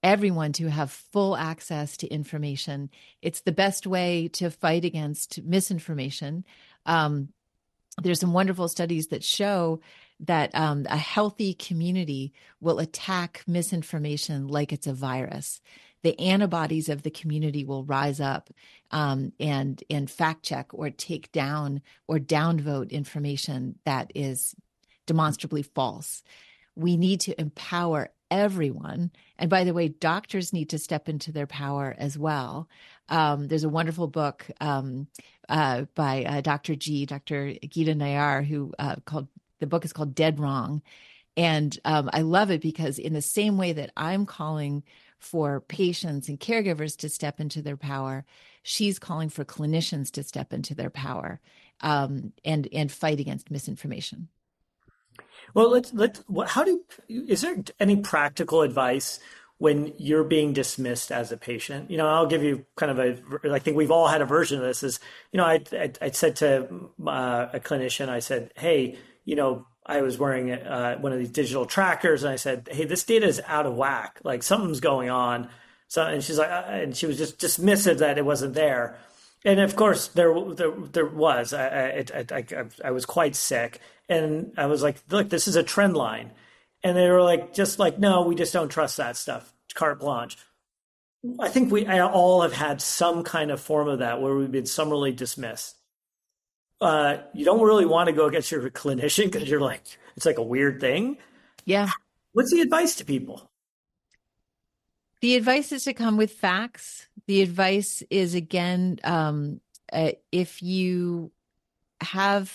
C: everyone to have full access to information. It's the best way to fight against misinformation. There's some wonderful studies that show that a healthy community will attack misinformation like it's a virus. The antibodies of the community will rise up and fact check or take down or downvote information that is demonstrably false. We need to empower everyone. And by the way, doctors need to step into their power as well. There's a wonderful book by Dr. Geeta Nayyar, who the book is called Dead Wrong. And I love it because in the same way that I'm calling for patients and caregivers to step into their power, she's calling for clinicians to step into their power and fight against misinformation.
B: Well, is there any practical advice when you're being dismissed as a patient? I'll give you I think we've all had a version of this I said to a clinician, I said, hey, I was wearing one of these digital trackers, and I said, hey, this data is out of whack. Like something's going on. So, and she's like, and she was just dismissive that it wasn't there. And of course there was, I was quite sick, and I was like, look, this is a trend line. And they were like, no, we just don't trust that stuff. Carte blanche. I think we all have had some kind of form of that where we've been summarily dismissed. You don't really want to go against your clinician because you're like, it's like a weird thing.
C: Yeah.
B: What's the advice to people?
C: The advice is to come with facts. The advice is, again, if you have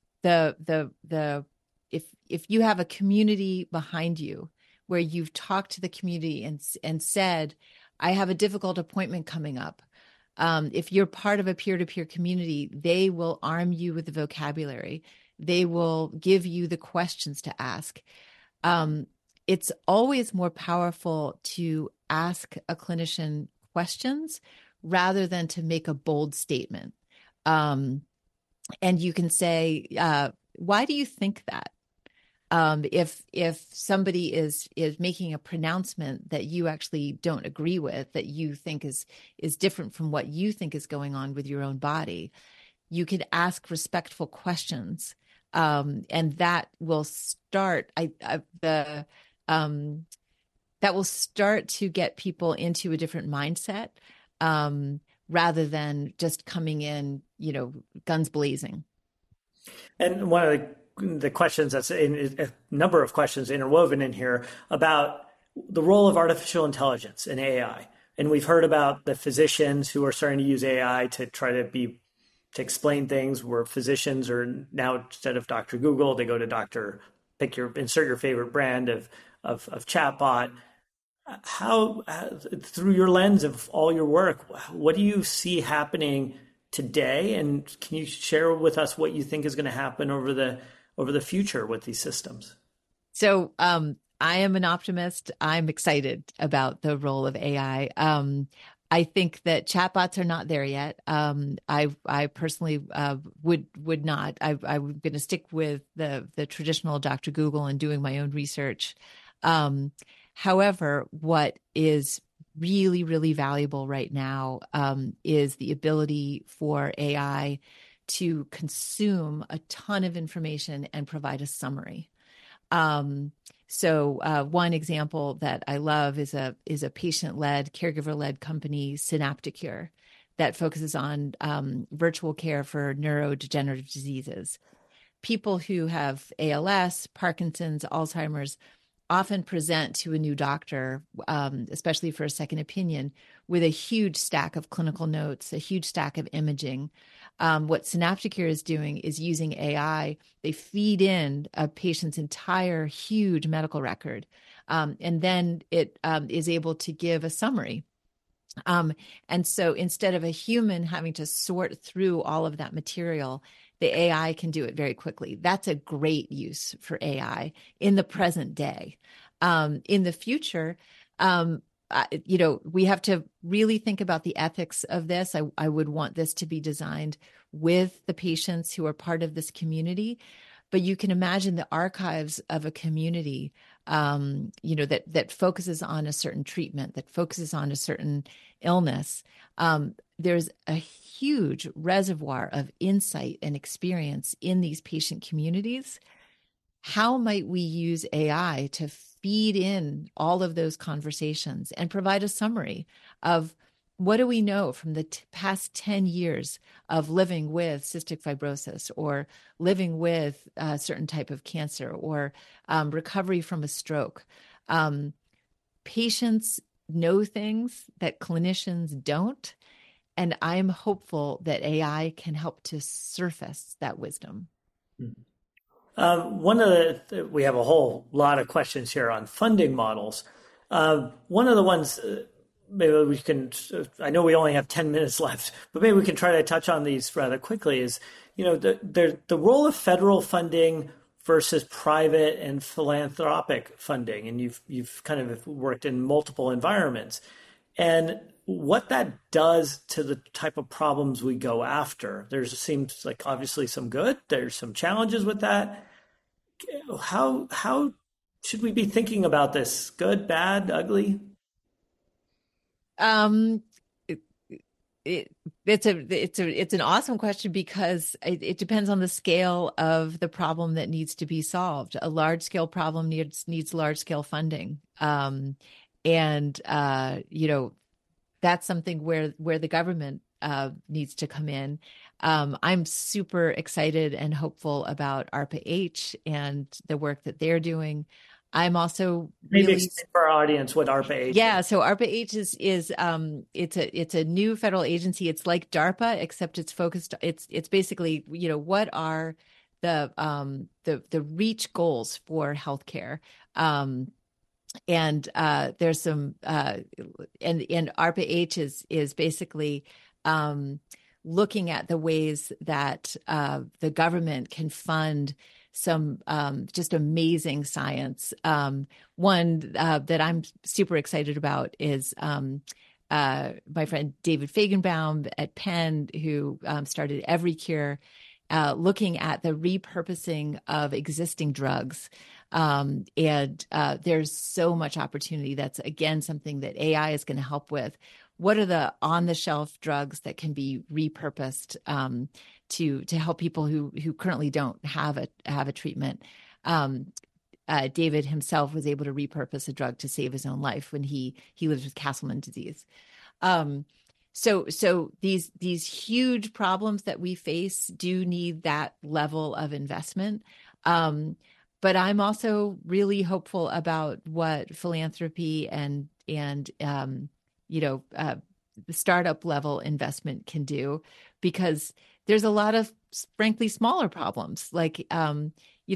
C: if you have a community behind you where you've talked to the community and said, I have a difficult appointment coming up. If you're part of a peer-to-peer community, they will arm you with the vocabulary. They will give you the questions to ask. It's always more powerful to ask a clinician questions rather than to make a bold statement. And you can say, why do you think that? If somebody is making a pronouncement that you actually don't agree with, that you think is different from what you think is going on with your own body, you could ask respectful questions, and that will start that will start to get people into a different mindset, rather than just coming in, guns blazing.
B: And one of the questions that's in a number of questions interwoven in here about the role of artificial intelligence and AI. And we've heard about the physicians who are starting to use AI to try to explain things, where physicians are now, instead of Dr. Google, they go to insert your favorite brand of chatbot. How, through your lens of all your work, what do you see happening today? And can you share with us what you think is going to happen over the future with these systems? So
C: I am an optimist. I'm excited about the role of AI. I think that chatbots are not there yet. I personally would not. I'm going to stick with the traditional Dr. Google and doing my own research. However, what is really, really valuable right now is the ability for AI to consume a ton of information and provide a summary. So one example that I love is a patient-led, caregiver-led company, Synapticure, that focuses on virtual care for neurodegenerative diseases. People who have ALS, Parkinson's, Alzheimer's often present to a new doctor, especially for a second opinion, with a huge stack of clinical notes, a huge stack of imaging. What Synapticure is doing is using AI. They feed in a patient's entire huge medical record, and then it is able to give a summary. And so instead of a human having to sort through all of that material, the AI can do it very quickly. That's a great use for AI in the present day. In the future, we have to really think about the ethics of this. I would want this to be designed with the patients who are part of this community. but you can imagine the archives of a community, that focuses on a certain treatment, that focuses on a certain illness. There's a huge reservoir of insight and experience in these patient communities. How might we use AI to feed in all of those conversations and provide a summary of what do we know from the past 10 years of living with cystic fibrosis, or living with a certain type of cancer, or recovery from a stroke? Patients know things that clinicians don't, and I'm hopeful that AI can help to surface that wisdom.
B: We have a whole lot of questions here on funding models. One of the ones, maybe we can, I know we only have 10 minutes left, but maybe we can try to touch on these rather quickly, is, the role of federal funding versus private and philanthropic funding. And you've kind of worked in multiple environments, and what that does to the type of problems we go after. There seems like obviously some good, there's some challenges with that. How should we be thinking about this? Good, bad, ugly?
C: It's an awesome question, because it depends on the scale of the problem that needs to be solved. A large scale problem needs large scale funding. That's something where the government needs to come in. I'm super excited and hopeful about ARPA-H and the work that they're doing. I'm also
B: maybe explain for our audience what ARPA-H
C: is.
B: is.
C: So ARPA-H is it's a new federal agency. It's like DARPA, except it's focused. It's basically, what are the reach goals for healthcare. There's some and ARPA-H is basically looking at the ways that the government can fund some just amazing science. One that I'm super excited about is my friend David Fajgenbaum at Penn, who started EveryCure, looking at the repurposing of existing drugs. There's so much opportunity. That's, again, something that AI is going to help with. What are the on-the-shelf drugs that can be repurposed to help people who currently don't have a treatment? David himself was able to repurpose a drug to save his own life when he lived with Castleman disease. So these huge problems that we face do need that level of investment. But I'm also really hopeful about what philanthropy and the startup level investment can do, because there's a lot of, frankly, smaller problems. Like, I'm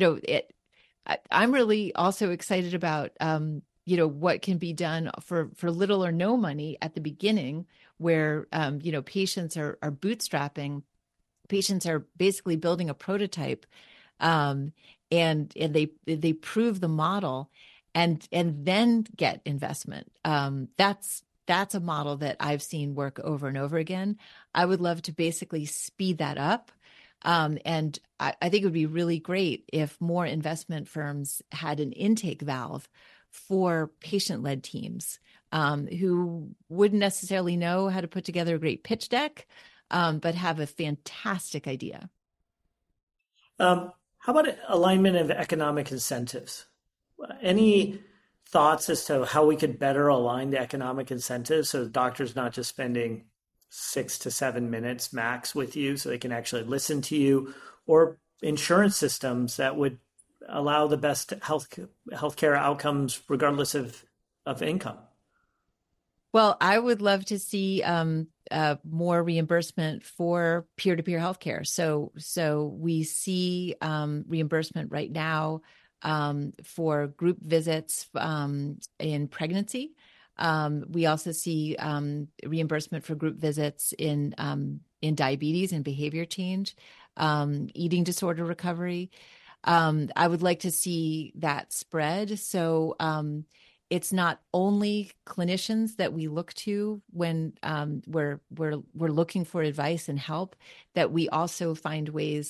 C: really also excited about, what can be done for little or no money at the beginning, where, patients are bootstrapping. Patients are basically building a prototype, and they prove the model, and then get investment. That's a model that I've seen work over and over again. I would love to basically speed that up. And I think it would be really great if more investment firms had an intake valve for patient-led teams who wouldn't necessarily know how to put together a great pitch deck, but have a fantastic idea.
B: How about alignment of economic incentives? Any thoughts as to how we could better align the economic incentives so the doctor's not just spending 6 to 7 minutes max with you, so they can actually listen to you, or insurance systems that would allow the best healthcare outcomes regardless of income?
C: Well, I would love to see more reimbursement for peer-to-peer healthcare. So we see reimbursement right now for group visits in pregnancy. We also see reimbursement for group visits in diabetes and behavior change, eating disorder recovery. I would like to see that spread. So it's not only clinicians that we look to when we're looking for advice and help, that we also find ways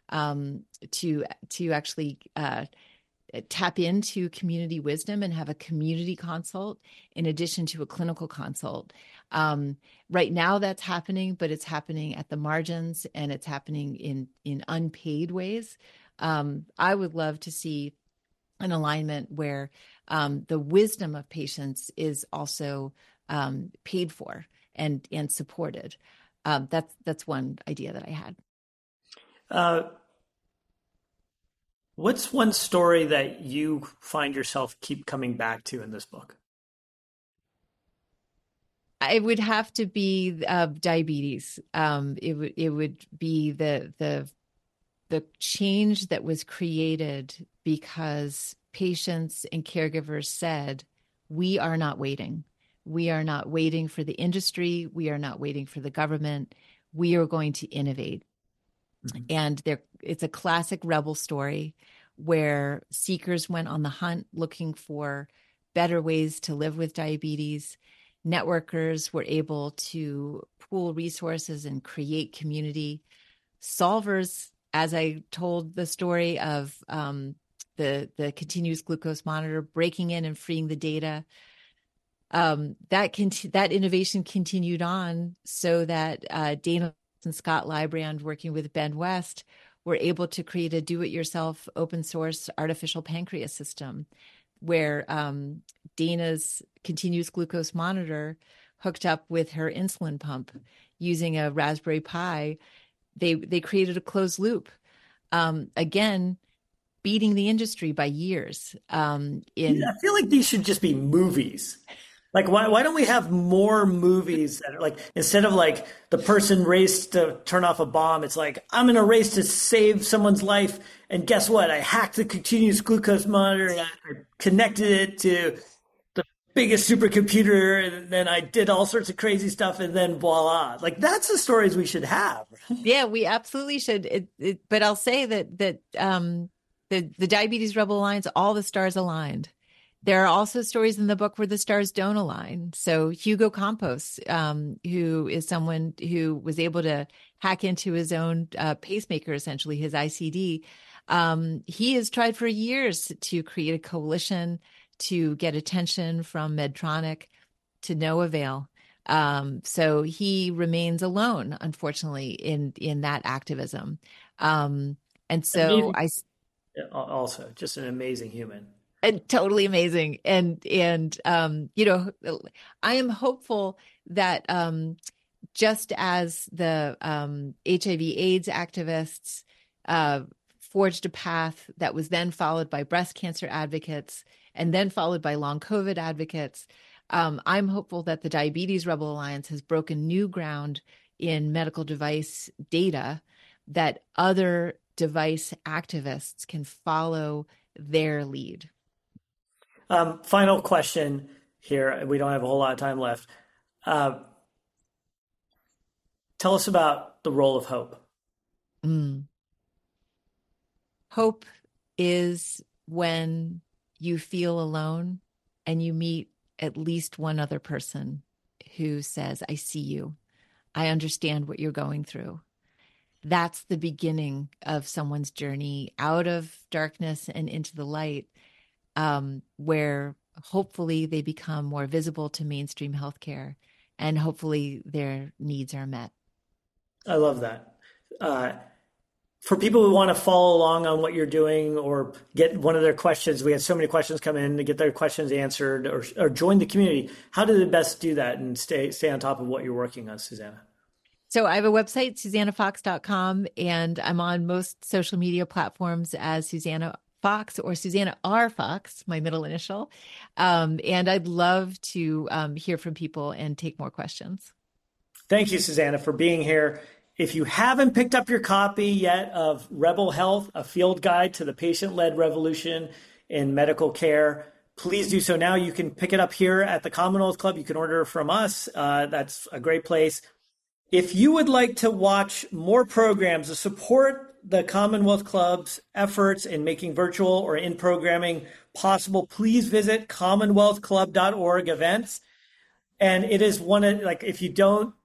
C: to actually tap into community wisdom and have a community consult in addition to a clinical consult. Right now that's happening, but it's happening at the margins and it's happening in unpaid ways. I would love to see an alignment where the wisdom of patients is also paid for and supported. That's one idea that I had.
B: What's one story that you find yourself keep coming back to in this book?
C: It would have to be diabetes. It would be the change that was created because patients and caregivers said, we are not waiting. We are not waiting for the industry. We are not waiting for the government. We are going to innovate. Mm-hmm. And it's a classic rebel story where seekers went on the hunt looking for better ways to live with diabetes. Networkers were able to pool resources and create community. Solvers, as I told the story of the continuous glucose monitor, breaking in and freeing the data, that innovation continued on so that Dana and Scott Librand, working with Ben West, were able to create a do-it-yourself open source artificial pancreas system where Dana's continuous glucose monitor hooked up with her insulin pump using a Raspberry Pi. They created a closed loop, again, beating the industry by years. I
B: feel like these should just be movies. Like, why don't we have more movies that are like, instead of like the person raced to turn off a bomb, it's like, I'm in a race to save someone's life. And guess what? I hacked the continuous glucose monitor and I connected it to the biggest supercomputer. And then I did all sorts of crazy stuff. And then voila, like that's the stories we should have.
C: Yeah, we absolutely should. But I'll say that the Diabetes Rebel Alliance, all the stars aligned. There are also stories in the book where the stars don't align. So Hugo Campos, who is someone who was able to hack into his own pacemaker, essentially his ICD, he has tried for years to create a coalition to get attention from Medtronic, to no avail. So he remains alone, unfortunately, in that activism. And so
B: also just an amazing human.
C: And totally amazing. And you know, I am hopeful that just as the HIV/AIDS activists forged a path that was then followed by breast cancer advocates and then followed by long COVID advocates, I'm hopeful that the Diabetes Rebel Alliance has broken new ground in medical device data, that other device activists can follow their lead.
B: Final question here. We don't have a whole lot of time left. Tell us about the role of hope.
C: Hope is when you feel alone and you meet at least one other person who says, I see you. I understand what you're going through. That's the beginning of someone's journey out of darkness and into the light. Where hopefully they become more visible to mainstream healthcare and hopefully their needs are met.
B: I love that. For people who want to follow along on what you're doing or get one of their questions, we had so many questions come in to get their questions answered or join the community. How do they best do that and stay on top of what you're working on, Susanna?
C: So I have a website, SusannaFox.com, and I'm on most social media platforms as Susanna Fox or Susanna R. Fox, my middle initial. And I'd love to hear from people and take more questions.
B: Thank you, Susanna, for being here. If you haven't picked up your copy yet of Rebel Health, a field guide to the patient-led revolution in medical care, please do so now. You can pick it up here at the Commonwealth Club. You can order from us. That's a great place. If you would like to watch more programs to support the Commonwealth Club's efforts in making virtual or in programming possible, please visit commonwealthclub.org events. And it is if you don't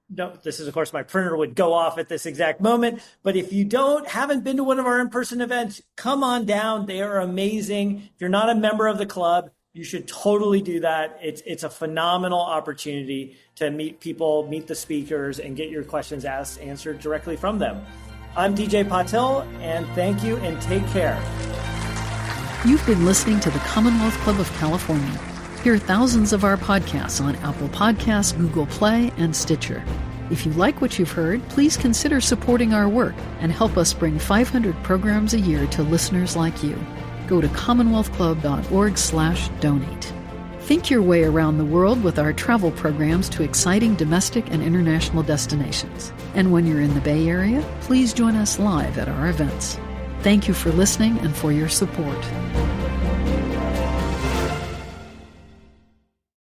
B: no, this is, of course, my printer would go off at this exact moment. But if you haven't been to one of our in-person events, come on down. They are amazing. If you're not a member of the club, you should totally do that. It's a phenomenal opportunity to meet people, meet the speakers, and get your questions answered directly from them. I'm DJ Patil, and thank you, and take care.
A: You've been listening to the Commonwealth Club of California. Hear thousands of our podcasts on Apple Podcasts, Google Play, and Stitcher. If you like what you've heard, please consider supporting our work and help us bring 500 programs a year to listeners like you. Go to commonwealthclub.org/donate. Think your way around the world with our travel programs to exciting domestic and international destinations. And when you're in the Bay Area, please join us live at our events. Thank you for listening and for your support.